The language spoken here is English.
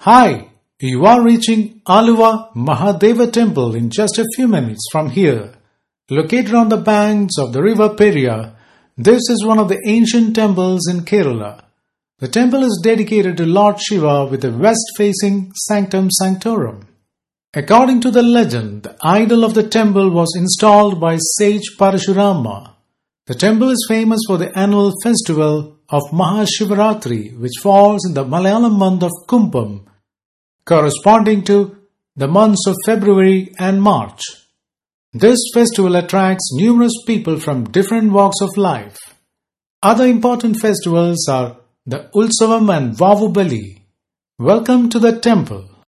Hi, you are reaching Aluva Mahadeva Temple in just a few minutes from here. Located on the banks of the river Periyar, this is one of the ancient temples in Kerala. The temple is dedicated to Lord Shiva with a west-facing sanctum sanctorum. According to the legend, the idol of the temple was installed by sage Parashurama. The temple is famous for the annual festival of Mahashivaratri, which falls in the Malayalam month of Kumbham, corresponding to the months of February and March. This festival attracts numerous people from different walks of life. Other important festivals are the Ulsavam and Vavubali. Welcome to the temple.